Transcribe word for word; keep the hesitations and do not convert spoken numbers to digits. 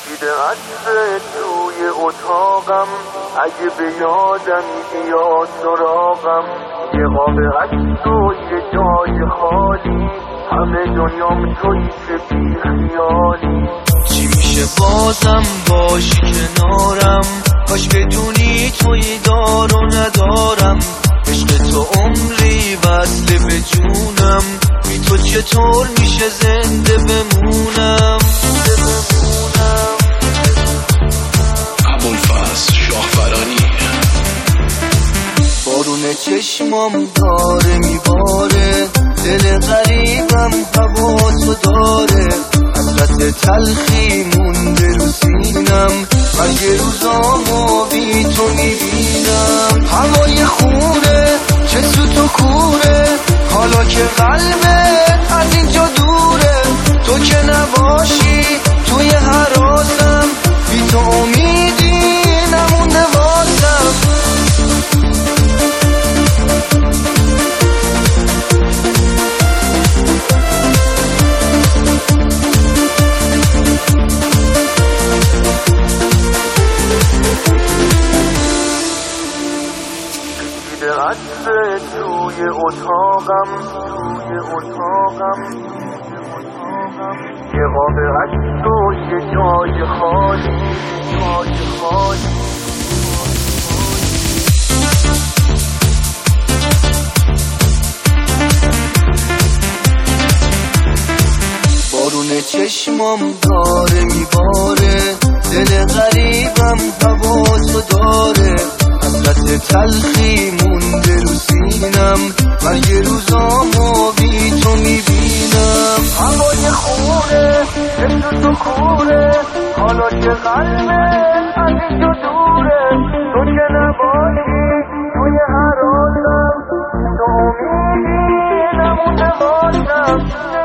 دیده عطر توی اتاقم، اگه به یادم بیاد سراغم، یه قاب عکس و یه جای خالی، همه دنیام توی که بی خیالی. چی میشه بازم باشی کنارم، کاش بدونی توی دار و ندارم. عشق تو عمری وصله به جونم، بی تو چطور میشه زنده بمونم. ابوالفضل شاهورانی. بارون چشمام داره میباره، دل غریبم حواسو داره، حسرت تلخی مونده رو سینم، من یه روزامو بی تو میبینم. هوای خونه چه سوت و کوره، حالا که قلبت از اینجا دوره، تو که نباشی توی حراسم، بی تو امیدی نمونده واسم. دیده عطر توی اتاقم، توی اتاقم، یه قاب عکس و یه جای خالی، جای خالی. بارون چشمام داره میباره، دل غریبم حواسو داره، حسرت تلخی مونده رو سینم، من یه روزامو بی تو میبینم. هوای خونه چه تو کوره، حالا که قلبت از اینجا دوره، تو که نباشی توی هر آدم، تو امیدی نمونده باشم.